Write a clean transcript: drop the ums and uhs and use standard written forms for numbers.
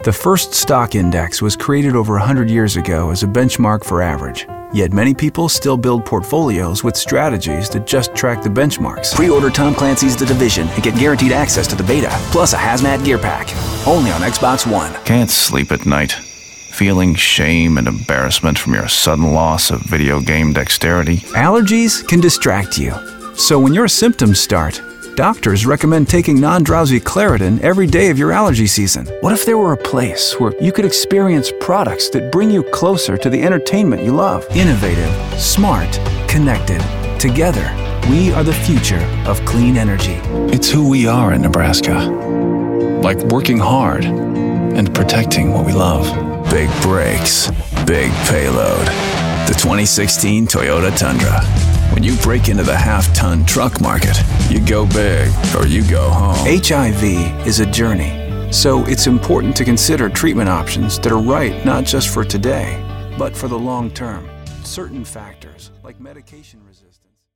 The first stock index was created over 100 years ago as a benchmark for average. Yet many people still build portfolios with strategies that just track the benchmarks. Pre-order Tom Clancy's The Division and get guaranteed access to the beta, plus a hazmat gear pack. Only on Xbox One. Can't sleep at night. Feeling shame and embarrassment from your sudden loss of video game dexterity. Allergies can distract you. So when your symptoms start, doctors recommend taking non-drowsy Claritin every day of your allergy season. What if there were a place where you could experience products that bring you closer to the entertainment you love? Innovative, smart, connected. Together, we are the future of clean energy. It's who we are in Nebraska. Like working hard and protecting what we love. Big brakes, big payload. The 2016 Toyota Tundra. When you break into the half-ton truck market, you go big or you go home. HIV is a journey, so it's important to consider treatment options that are right not just for today, but for the long term. Certain factors, like medication resistance.